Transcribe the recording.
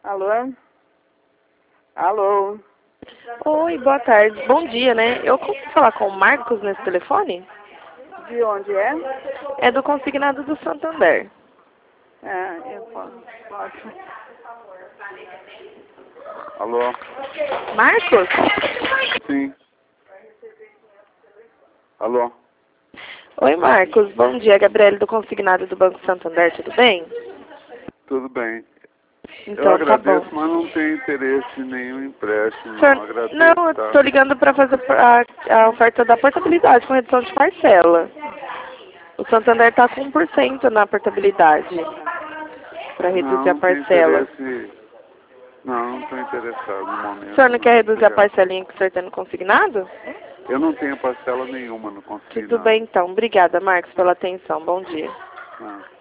Alô? Alô? Oi, boa tarde. Bom dia, né? Eu consigo falar com o Marcos nesse telefone? De onde é? É do Consignado do Santander. Eu posso. Alô? Marcos? Sim. Alô? Oi, Marcos. Bom dia, Gabriele do Consignado do Banco Santander. Tudo bem? Tudo bem. Eu Então, tá bom. agradeço, mas não tenho interesse em nenhum empréstimo, Senhor, não. Agradeço, não, eu tá? tô ligando para fazer a oferta da portabilidade com redução de parcela. O Santander está com 1% na portabilidade para reduzir a Não tenho parcela. interesse. Não estou interessado no O momento. senhor não quer reduzir a Obrigado. parcelinha que o senhor tem no consignado? Eu não tenho parcela nenhuma no Tudo consignado. bem, então. Obrigada, Marcos, pela atenção. Bom dia. Não.